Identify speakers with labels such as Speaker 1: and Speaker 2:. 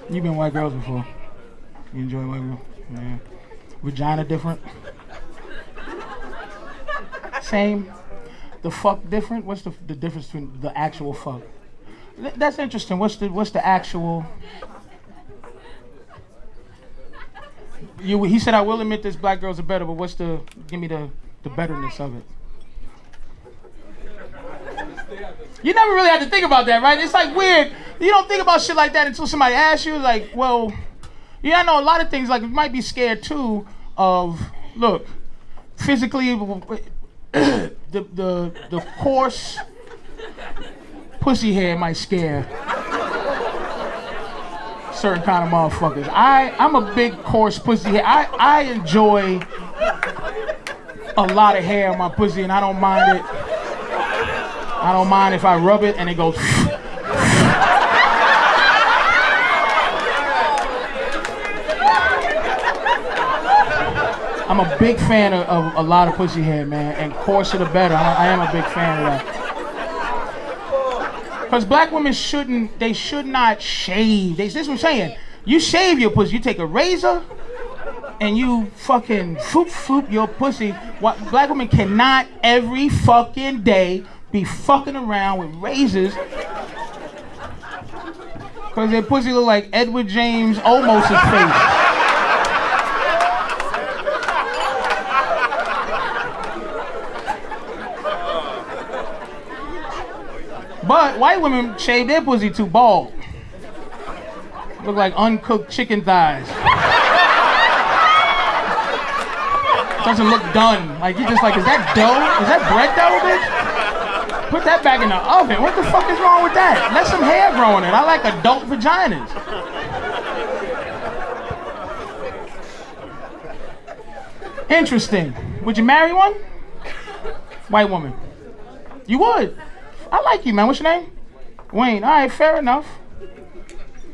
Speaker 1: You've been white girls before. You enjoy white girls? Yeah. Vagina different? Same. The fuck different? What's the difference between the actual fuck? That's interesting. What's the actual? He said I will admit this black girls are better, but what's the? Give me the betterness of it. You never really had to think about that, right? It's like weird. You don't think about shit like that until somebody asks you. Like, well, yeah, I know a lot of things. Like, you might be scared too of look, physically, the coarse pussy hair might scare certain kind of motherfuckers. I'm a big coarse pussy hair. I enjoy a lot of hair on my pussy, and I don't mind it. I don't mind if I rub it and it goes. I'm a big fan of a lot of pussy hair, man, and coarser the better. I am a big fan of that. Because black women should not shave. This is what I'm saying. You shave your pussy. You take a razor and you fucking foop your pussy. Black women cannot every fucking day be fucking around with razors because their pussy look like Edward James Olmos' face. But white women shave their pussy too bald. Look like uncooked chicken thighs. Doesn't look done. Like, you just like, is that dough? Is that bread dough, bitch? Put that back in the oven. What the fuck is wrong with that? Let some hair grow in it. I like adult vaginas. Interesting. Would you marry one? White woman. You would? I like you, man. What's your name? Wayne. All right, fair enough.